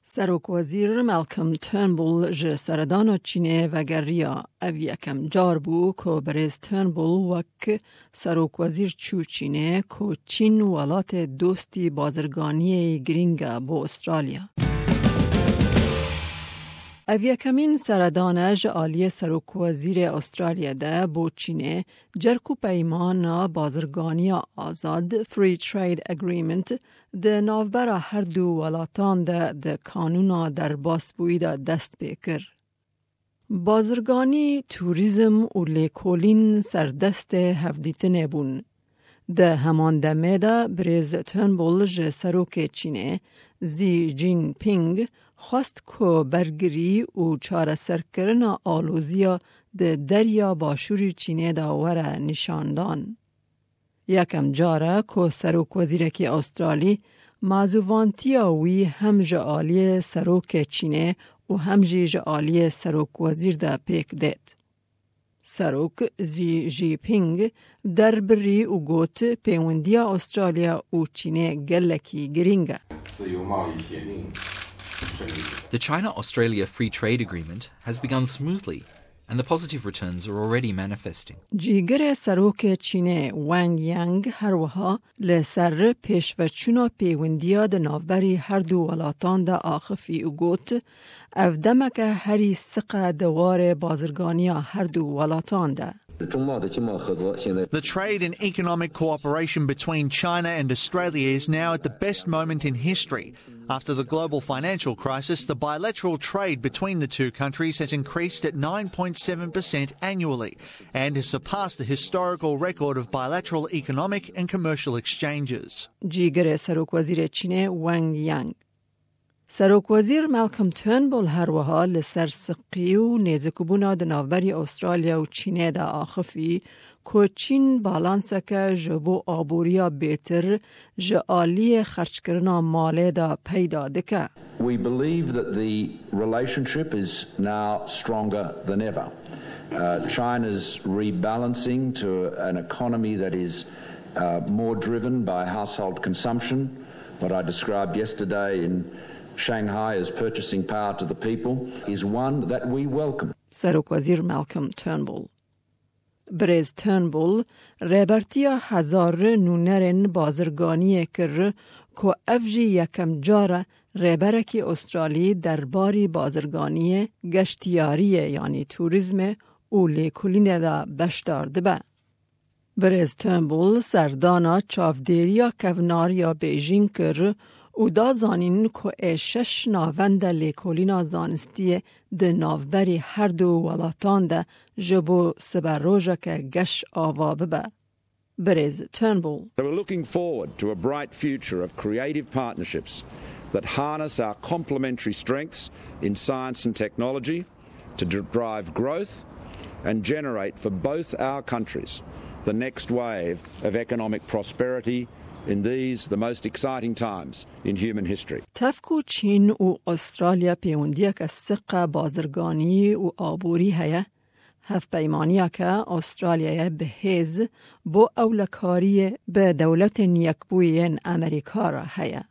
سروک وزیر مالکم ترنبول جه سردان چینه و گریا او یکم جار بو که برز ترنبول وک سروک وزیر چو چینه که چین ولات دوستی بازرگانی گرینگا با استرالیا. او یکمین سردان جعالی سروک وزیر استرالیا ده با چینه جرکو پیمان بازرگانی آزاد Free Trade Agreement ده نوبر هر دو ولاتان ده قانونا در باسبوی ده دست بکر. بازرگانی توریزم و لیکولین سردست هفدیتنه بون. ده همان دمه ده برز ترنبول جه سروک چینه زی جین پینگ خواست که برگری و چاره سرکرن آلوزیا ده دریا باشور چینه داوره نشاندان. یکم جاره که سروک وزیرکی استرالی مازوانتیا وی هم جعالی سروک چینه و هم جعالی سروک وزیر ده پیک دید. سروک زی جی پینگ در بری و گوت پیوندیا استرالیا و چینه گلکی گرینگه. The China-Australia Free Trade Agreement has begun smoothly, and the positive returns are already manifesting. جیگر سروک چینه وانگ یانگ هر وها لسر پیشوچونا پیوندیا ده نافبری هر دو ولاتان ده آخفی و گوت او دمک هری سقه دوار بازرگانیا هر دو ولاتان ده. The trade and economic cooperation between China and Australia is now at the best moment in history. After the global financial crisis, the bilateral trade between the two countries has increased at 9.7% annually and has surpassed the historical record of bilateral economic and commercial exchanges. جیگر سروک وزیر چینه وانگ یانگ سروک وزیر مالکم ترنبول هر وها لسر سقی و نیزکبونا ده نوبری استرالیا و چینه ده آخفی که چین بالانسکه جبو آبوریا بیتر جعالی خرچ کرنا ماله ده پیدا دکه. We believe that the relationship is now stronger than ever. China's rebalancing to an economy that is more driven by household consumption, what I described yesterday in Shanghai as purchasing power to the people, is one that we welcome. سروک وزیر مالکم ترنبول برز ترنبول رهبرتیا هزار نونرن بازرگانی کر که افجی یکم جاره رهبرکی استرالی درباری بازرگانی گشتیاری یعنی توریزم و لیکولین دا بشدارده به. برز ترنبول سردانا چافدیریا کوناریا بیجین کر او دا زانین که شش ناوند لیکولینا زانستی ده ناوبری هر دو ولاتان ده جبو سبروژه که گش آوا ببه. برز ترنبول We're looking forward to a bright future of creative partnerships that harness our complementary strengths in science and technology to drive growth and generate for both our countries the next wave of economic prosperity in these, the most exciting times in human history. تفکو چین و استرالیا پیوندیا که سقه بازرگانی و آبوری هیا، هف پیمانیا که استرالیا به هز با اولکاری به دولت یکبویین امریکا را هیا.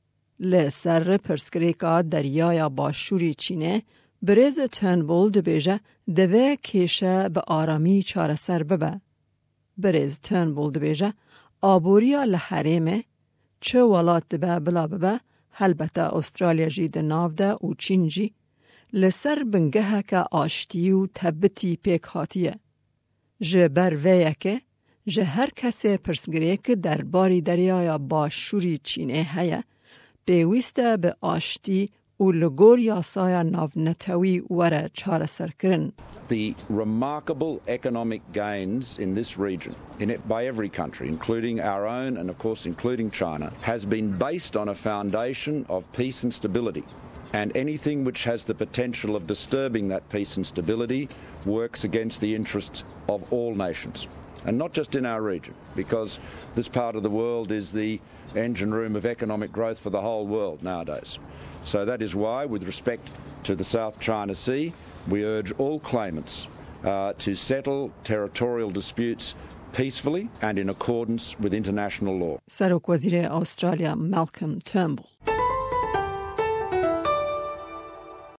لسر پرسکریکا دریای باشوری چینه برز ترنبول دبیجه دوه کشه به آرامی چاره سر ببه. برز ترنبول دبیجه آبوریا لحریمه چه ولات به بلا ببه هلبته استرالیا جی ده ناو ده و چین جی لسر بنگه که آشتی و تبتی پیک هاتیه. جه بر ویه که جه هر کسی پرسگریه که در باری دریای باشوری چینه هیه بیویسته به آشتی و لگور یاسای ناو نتوی وره چاره سر کرن. The remarkable economic gains in this region, by every country, including our own and of course including China, has been based on a foundation of peace and stability. And anything which has the potential of disturbing that peace and stability works against the interests of all nations. And not just in our region, because this part of the world is the engine room of economic growth for the whole world nowadays. So that is why, with respect to the South China Sea, we urge all claimants to settle territorial disputes peacefully and in accordance with international law. سروک وزیر استرالیا مالکم ترنبول